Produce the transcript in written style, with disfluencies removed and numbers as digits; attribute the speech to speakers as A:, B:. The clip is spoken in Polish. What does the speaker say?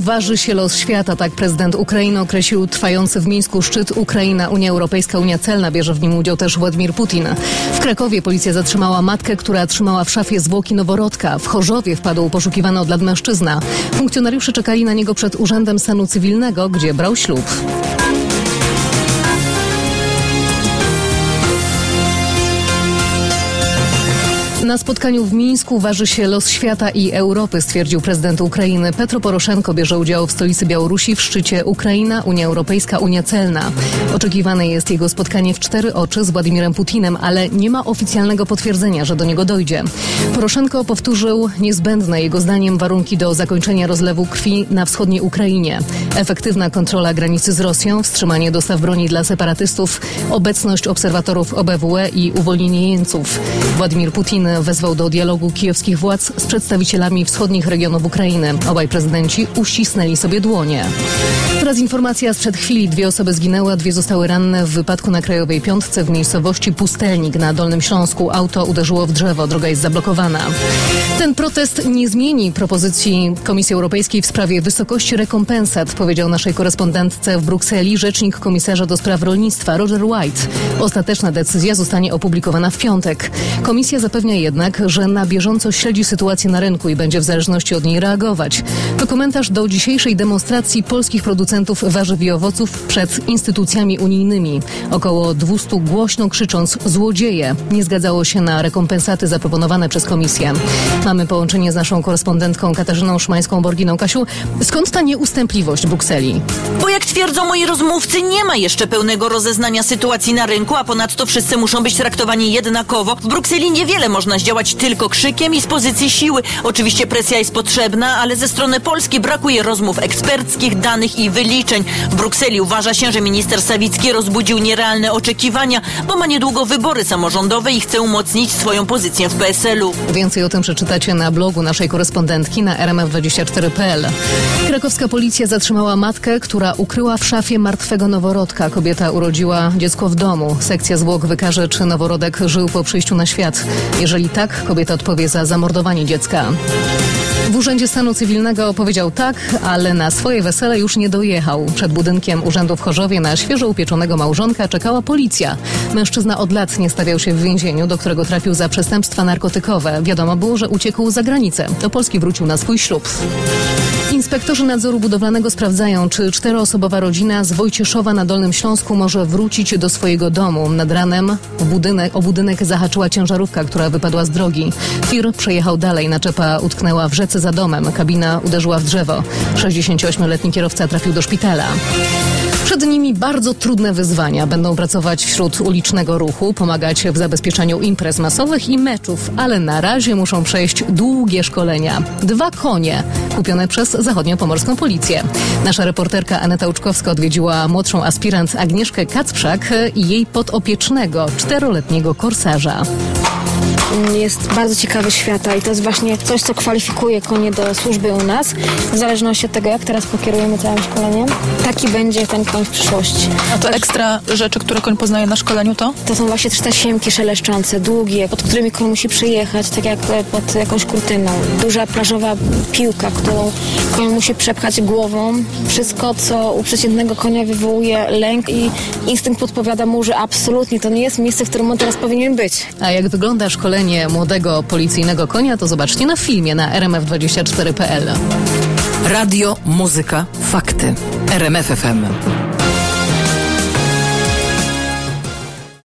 A: waży się los świata, tak prezydent Ukrainy określił trwający w Mińsku szczyt Ukraina-Unia Europejska, Unia Celna. Bierze w nim udział też Władimir Putin. W Krakowie policja zatrzymała matkę, która trzymała w szafie zwłoki noworodka. W Chorzowie wpadł poszukiwany od lat mężczyzna. Funkcjonariusze czekali na niego przed Urzędem Stanu Cywilnego, gdzie brał ślub. Na spotkaniu w Mińsku waży się los świata i Europy, stwierdził prezydent Ukrainy. Petro Poroszenko bierze udział w stolicy Białorusi w szczycie Ukraina, Unia Europejska, Unia Celna. Oczekiwane jest jego spotkanie w 4 oczy z Władimirem Putinem, ale nie ma oficjalnego potwierdzenia, że do niego dojdzie. Poroszenko powtórzył niezbędne jego zdaniem warunki do zakończenia rozlewu krwi na wschodniej Ukrainie. Efektywna kontrola granicy z Rosją, wstrzymanie dostaw broni dla separatystów, obecność obserwatorów OBWE i uwolnienie jeńców. Władimir Putin wezwał do dialogu kijowskich władz z przedstawicielami wschodnich regionów Ukrainy. Obaj prezydenci uścisnęli sobie dłonie. Teraz informacja sprzed chwili. 2 osoby zginęły, a 2 zostały ranne w wypadku na Krajowej Piątce w miejscowości Pustelnik na Dolnym Śląsku. Auto uderzyło w drzewo, droga jest zablokowana. Ten protest nie zmieni propozycji Komisji Europejskiej w sprawie wysokości rekompensat, powiedział naszej korespondentce w Brukseli rzecznik komisarza do spraw rolnictwa Roger White. Ostateczna decyzja zostanie opublikowana w piątek. Komisja zapewnia jednak, że na bieżąco śledzi sytuację na rynku i będzie w zależności od niej reagować. To komentarz do dzisiejszej demonstracji polskich producentów warzyw i owoców przed instytucjami unijnymi. Około 200 głośno krzycząc złodzieje nie zgadzało się na rekompensaty zaproponowane przez Komisję. Mamy połączenie z naszą korespondentką Katarzyną Szymańską-Borginą. Kasiu, skąd ta nieustępliwość Brukseli?
B: Bo jak twierdzą moi rozmówcy, nie ma jeszcze pełnego rozeznania sytuacji na rynku, a ponadto wszyscy muszą być traktowani jednakowo. W Brukseli niewiele można zdziałać tylko krzykiem i z pozycji siły. Oczywiście presja jest potrzebna, ale ze strony Polski brakuje rozmów eksperckich, danych i wyliczeń. W Brukseli uważa się, że minister Sawicki rozbudził nierealne oczekiwania, bo ma niedługo wybory samorządowe i chce umocnić swoją pozycję w PSL-u.
A: Więcej o tym przeczytacie na blogu naszej korespondentki na rmf24.pl. Krakowska policja zatrzymała matkę, która ukryła w szafie martwego noworodka. Kobieta urodziła dziecko w domu. Sekcja zwłok wykaże, czy noworodek żył po przyjściu na świat. Jeżeli tak, kobieta odpowie za zamordowanie dziecka. W Urzędzie Stanu Cywilnego powiedział tak, ale na swoje wesele już nie dojechał. Przed budynkiem urzędu w Chorzowie na świeżo upieczonego małżonka czekała policja. Mężczyzna od lat nie stawiał się w więzieniu, do którego trafił za przestępstwa narkotykowe. Wiadomo było, że uciekł za granicę. Do Polski wrócił na swój ślub. Inspektorzy nadzoru budowlanego sprawdzają, czy 4-osobowa rodzina z Wojcieszowa na Dolnym Śląsku może wrócić do swojego domu. Nad ranem o budynek zahaczyła ciężarówka, która wypadła z drogi. Tir przejechał dalej, naczepa utknęła w rzece za domem. Kabina uderzyła w drzewo. 68-letni kierowca trafił do szpitala. Przed nimi bardzo trudne wyzwania. Będą pracować wśród ulicznego ruchu, pomagać w zabezpieczeniu imprez masowych i meczów, ale na razie muszą przejść długie szkolenia. 2 konie kupione przez zachodniopomorską policję. Nasza reporterka Aneta Łuczkowska odwiedziła młodszą aspirant Agnieszkę Kacprzak i jej podopiecznego 4-letniego korsarza.
C: Jest bardzo ciekawy świata i to jest właśnie coś, co kwalifikuje konie do służby u nas. W zależności od tego, jak teraz pokierujemy całym szkoleniem, taki będzie ten koń w przyszłości.
D: A to ekstra rzeczy, które koń poznaje na szkoleniu to?
C: To są właśnie 3 tasiemki szeleszczące, długie, pod którymi koń musi przejechać, tak jak pod jakąś kurtyną. Duża plażowa piłka, którą koń musi przepchać głową. Wszystko, co u przeciętnego konia wywołuje lęk i instynkt podpowiada mu, że absolutnie to nie jest miejsce, w którym on teraz powinien być.
A: A jak wygląda szkolenie młodego policyjnego konia, to zobaczcie na filmie na rmf24.pl.
E: Radio, muzyka, fakty. RMF FM.